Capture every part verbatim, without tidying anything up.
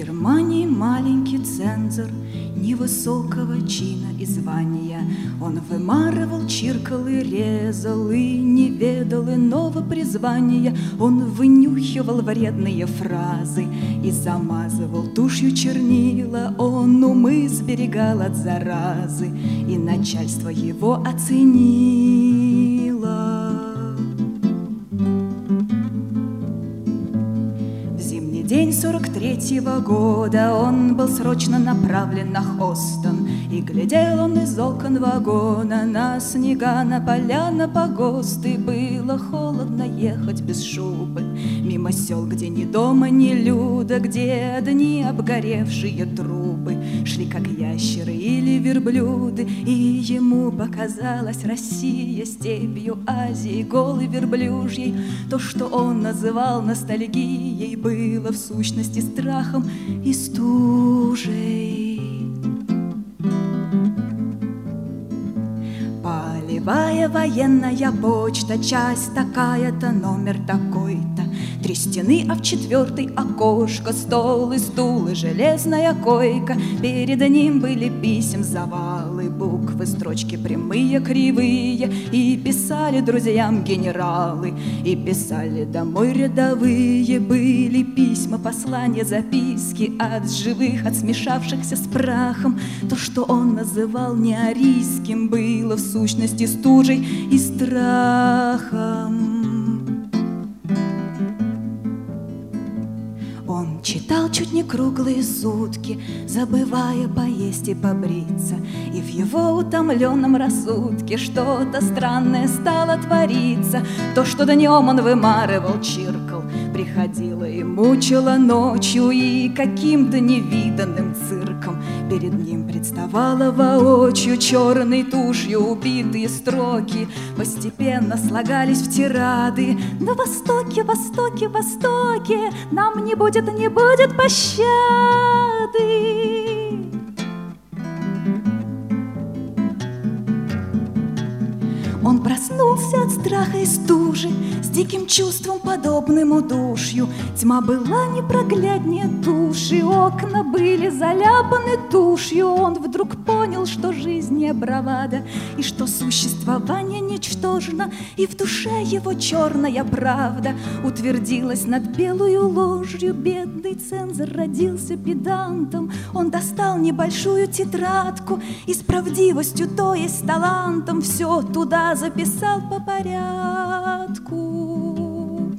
Германии маленький цензор невысокого чина и звания. Он вымарывал, чиркал и резал, и не ведал иного призвания. Он вынюхивал вредные фразы и замазывал тушью чернила. Он умы сберегал от заразы, и начальство его оценило. День сорок третьего года он был срочно направлен на Хостон, и глядел он из окон вагона на снега, на поля, на погосты. Было холодно ехать без шубы мимо сел, где ни дома, ни люда, где одни обгоревшие трубы шли, как ящеры или верблюды. И ему показалась Россия степью Азии, голой верблюжьей. То, что он называл ностальгией, было в сущности страхом и стужей. Полевая военная почта, часть такая-то, номер такой-то. Три стены, а в четвертой окошко, стол и стул и железная койка. Перед ним были писем завалы, буквы, строчки прямые, кривые. И писали друзьям генералы, и писали домой рядовые. Были письма, послания, записки от живых, от смешавшихся с прахом. То, что он называл неарийским, было в сущности стужей и страхом. Он читал чуть не круглые сутки, забывая поесть и побриться, и в его утомленном рассудке что-то странное стало твориться. То, что днем он вымарывал, чиркал, приходило и мучило ночью, и каким-то невиданным цирком перед ним представало воочию. Черной тушью убитые строки постепенно слагались в тирады. На востоке, востоке, востоке нам не будет, не будет пощады. Он проснулся от страха и стужи, с диким чувством, подобным удушью. Тьма была непрогляднее туши, окна были заляпаны тушью. Он вдруг понял, что жизнь не бравада, и что существование ничтожно, и в душе его черная правда утвердилась над белую ложью. Бедный цензор родился педантом. Он достал небольшую тетрадку и с правдивостью, то есть талантом, все туда записал по порядку.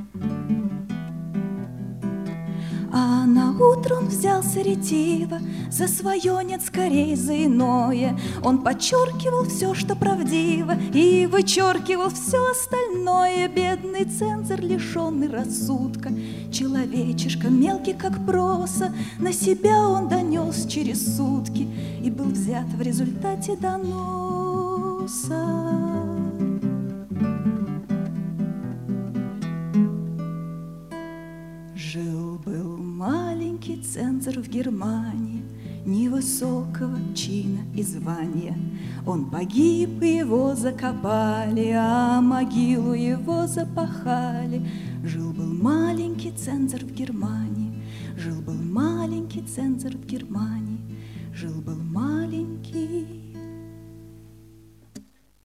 А на утро он взялся ретиво за свое, нет, скорей за иное. Он подчеркивал все, что правдиво, и вычеркивал все остальное. Бедный цензор, лишенный рассудка, человечишка мелкий, как проса, на себя он донес через сутки и был взят в результате доноса. Жил-был маленький цензор в Германии, невысокого чина и звания. Он погиб, и его закопали, а могилу его запахали. Жил-был маленький цензор в Германии, жил-был маленький цензор в Германии, жил-был маленький